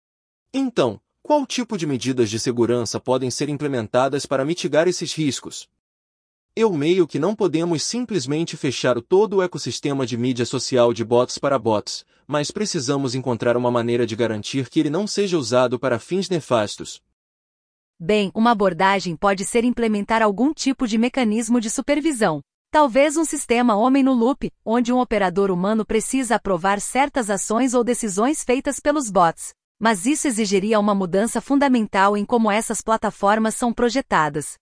Então, qual tipo de medidas de segurança podem ser implementadas para mitigar esses riscos? Eu meio que não podemos simplesmente fechar todo o ecossistema de mídia social de bots para bots, mas precisamos encontrar uma maneira de garantir que ele não seja usado para fins nefastos. Bem, uma abordagem pode ser implementar algum tipo de mecanismo de supervisão. Talvez um sistema homem no loop, onde um operador humano precisa aprovar certas ações ou decisões feitas pelos bots. Mas isso exigiria uma mudança fundamental em como essas plataformas são projetadas.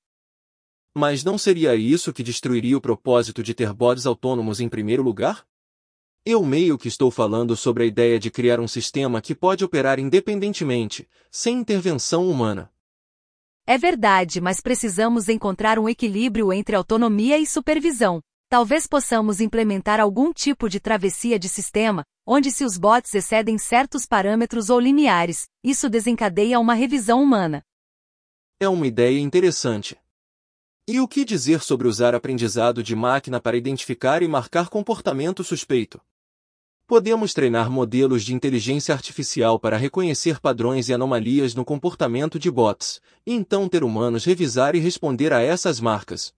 Mas não seria isso que destruiria o propósito de ter bots autônomos em primeiro lugar? Eu meio que estou falando sobre a ideia de criar um sistema que pode operar independentemente, sem intervenção humana. É verdade, mas precisamos encontrar um equilíbrio entre autonomia e supervisão. Talvez possamos implementar algum tipo de travessia de sistema, onde se os bots excedem certos parâmetros ou limiares, isso desencadeia uma revisão humana. É uma ideia interessante. E o que dizer sobre usar aprendizado de máquina para identificar e marcar comportamento suspeito? Podemos treinar modelos de inteligência artificial para reconhecer padrões e anomalias no comportamento de bots, e então ter humanos revisar e responder a essas marcas.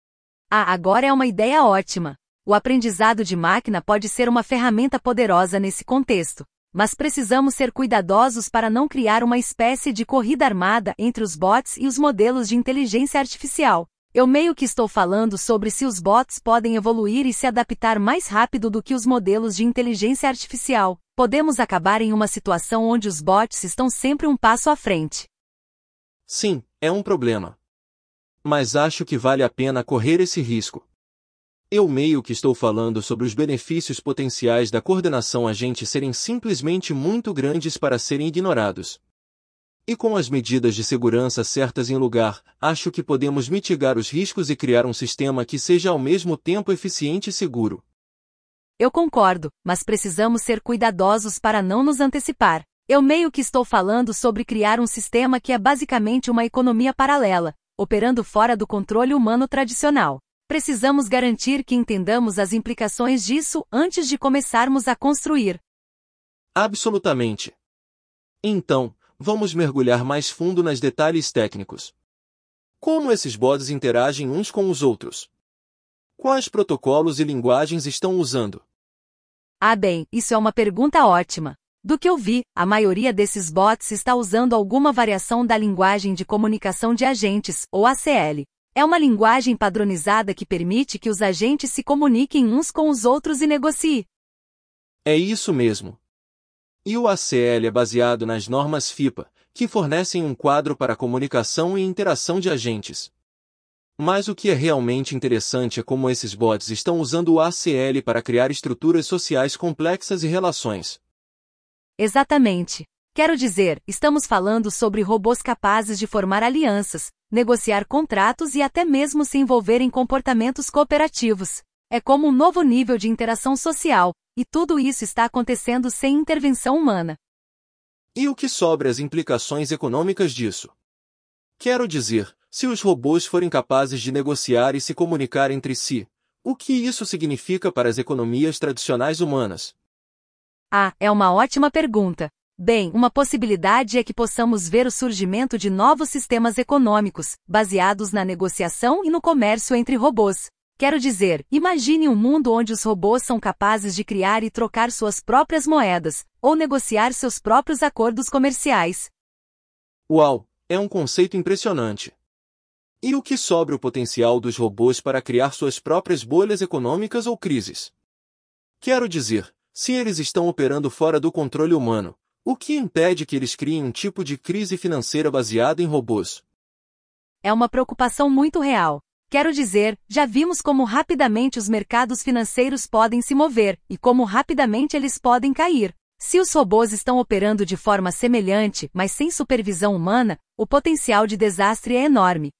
Agora é uma ideia ótima. O aprendizado de máquina pode ser uma ferramenta poderosa nesse contexto, mas precisamos ser cuidadosos para não criar uma espécie de corrida armada entre os bots e os modelos de inteligência artificial. Eu meio que estou falando sobre se os bots podem evoluir e se adaptar mais rápido do que os modelos de inteligência artificial. Podemos acabar em uma situação onde os bots estão sempre um passo à frente. Sim, é um problema. Mas acho que vale a pena correr esse risco. Eu meio que estou falando sobre os benefícios potenciais da coordenação agente serem simplesmente muito grandes para serem ignorados. E com as medidas de segurança certas em lugar, acho que podemos mitigar os riscos e criar um sistema que seja ao mesmo tempo eficiente e seguro. Eu concordo, mas precisamos ser cuidadosos para não nos antecipar. Eu meio que estou falando sobre criar um sistema que é basicamente uma economia paralela, operando fora do controle humano tradicional. Precisamos garantir que entendamos as implicações disso antes de começarmos a construir. Absolutamente. Então, vamos mergulhar mais fundo nos detalhes técnicos. Como esses bots interagem uns com os outros? Quais protocolos e linguagens estão usando? Bem, isso é uma pergunta ótima. Do que eu vi, a maioria desses bots está usando alguma variação da linguagem de comunicação de agentes, ou ACL. É uma linguagem padronizada que permite que os agentes se comuniquem uns com os outros e negociem. É isso mesmo. E o ACL é baseado nas normas FIPA, que fornecem um quadro para a comunicação e interação de agentes. Mas o que é realmente interessante é como esses bots estão usando o ACL para criar estruturas sociais complexas e relações. Exatamente. Quero dizer, estamos falando sobre robôs capazes de formar alianças, negociar contratos e até mesmo se envolver em comportamentos cooperativos. É como um novo nível de interação social, e tudo isso está acontecendo sem intervenção humana. E o que sobre as implicações econômicas disso? Quero dizer, se os robôs forem capazes de negociar e se comunicar entre si, o que isso significa para as economias tradicionais humanas? Ah, é uma ótima pergunta. Bem, uma possibilidade é que possamos ver o surgimento de novos sistemas econômicos, baseados na negociação e no comércio entre robôs. Quero dizer, imagine um mundo onde os robôs são capazes de criar e trocar suas próprias moedas, ou negociar seus próprios acordos comerciais. Uau, é um conceito impressionante. E o que sobre o potencial dos robôs para criar suas próprias bolhas econômicas ou crises? Quero dizer, se eles estão operando fora do controle humano, o que impede que eles criem um tipo de crise financeira baseada em robôs? É uma preocupação muito real. Quero dizer, já vimos como rapidamente os mercados financeiros podem se mover, e como rapidamente eles podem cair. Se os robôs estão operando de forma semelhante, mas sem supervisão humana, o potencial de desastre é enorme.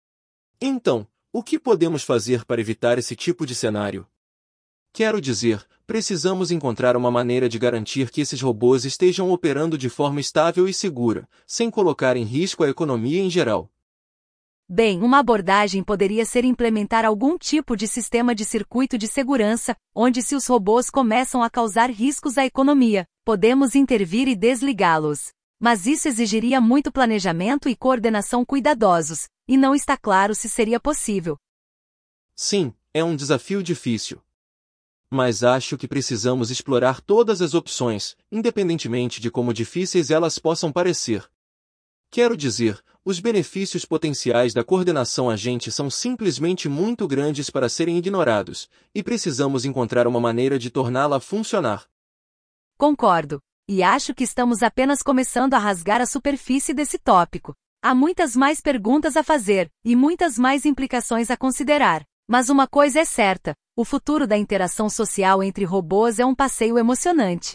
Então, o que podemos fazer para evitar esse tipo de cenário? Quero dizer, precisamos encontrar uma maneira de garantir que esses robôs estejam operando de forma estável e segura, sem colocar em risco a economia em geral. Bem, uma abordagem poderia ser implementar algum tipo de sistema de circuito de segurança, onde se os robôs começam a causar riscos à economia, podemos intervir e desligá-los. Mas isso exigiria muito planejamento e coordenação cuidadosos, e não está claro se seria possível. Sim, é um desafio difícil. Mas acho que precisamos explorar todas as opções, independentemente de como difíceis elas possam parecer. Quero dizer, os benefícios potenciais da coordenação agente são simplesmente muito grandes para serem ignorados, e precisamos encontrar uma maneira de torná-la funcionar. Concordo. E acho que estamos apenas começando a rasgar a superfície desse tópico. Há muitas mais perguntas a fazer, e muitas mais implicações a considerar. Mas uma coisa é certa, o futuro da interação social entre robôs é um passeio emocionante.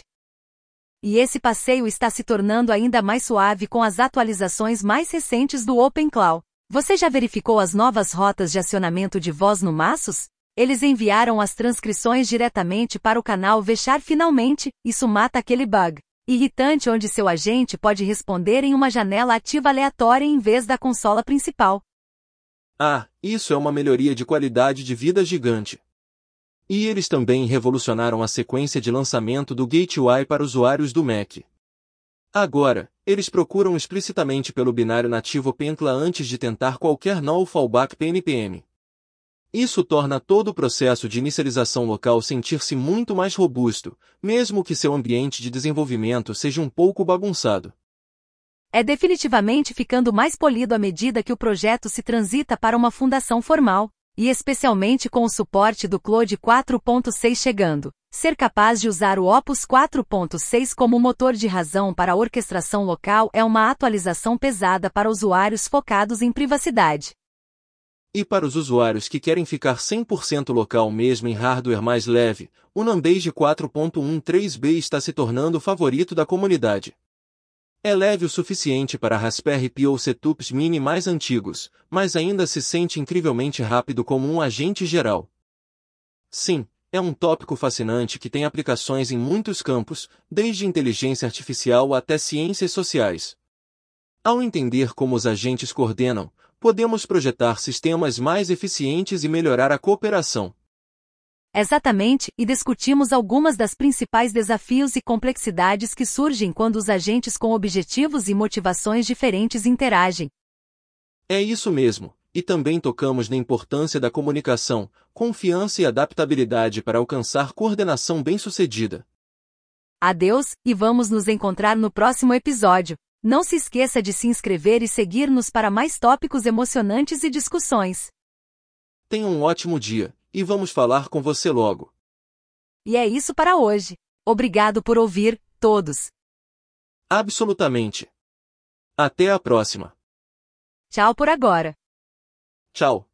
E esse passeio está se tornando ainda mais suave com as atualizações mais recentes do OpenClaw. Você já verificou as novas rotas de acionamento de voz no Massos? Eles enviaram as transcrições diretamente para o canal Vechar finalmente, isso mata aquele bug irritante onde seu agente pode responder em uma janela ativa aleatória em vez da consola principal. Ah, isso é uma melhoria de qualidade de vida gigante. E eles também revolucionaram a sequência de lançamento do Gateway para usuários do Mac. Agora, eles procuram explicitamente pelo binário nativo Pentla antes de tentar qualquer null fallback PNPM. Isso torna todo o processo de inicialização local sentir-se muito mais robusto, mesmo que seu ambiente de desenvolvimento seja um pouco bagunçado. É definitivamente ficando mais polido à medida que o projeto se transita para uma fundação formal, e especialmente com o suporte do Claude 4.6 chegando. Ser capaz de usar o Opus 4.6 como motor de razão para a orquestração local é uma atualização pesada para usuários focados em privacidade. E para os usuários que querem ficar 100% local mesmo em hardware mais leve, o Numbase 4.13b está se tornando o favorito da comunidade. É leve o suficiente para Raspberry Pi ou setups mini mais antigos, mas ainda se sente incrivelmente rápido como um agente geral. Sim, é um tópico fascinante que tem aplicações em muitos campos, desde inteligência artificial até ciências sociais. Ao entender como os agentes coordenam, podemos projetar sistemas mais eficientes e melhorar a cooperação. Exatamente, e discutimos algumas das principais desafios e complexidades que surgem quando os agentes com objetivos e motivações diferentes interagem. É isso mesmo, e também tocamos na importância da comunicação, confiança e adaptabilidade para alcançar coordenação bem-sucedida. Adeus, e vamos nos encontrar no próximo episódio. Não se esqueça de se inscrever e seguir-nos para mais tópicos emocionantes e discussões. Tenha um ótimo dia, e vamos falar com você logo. E é isso para hoje. Obrigado por ouvir, todos. Absolutamente. Até a próxima. Tchau por agora. Tchau.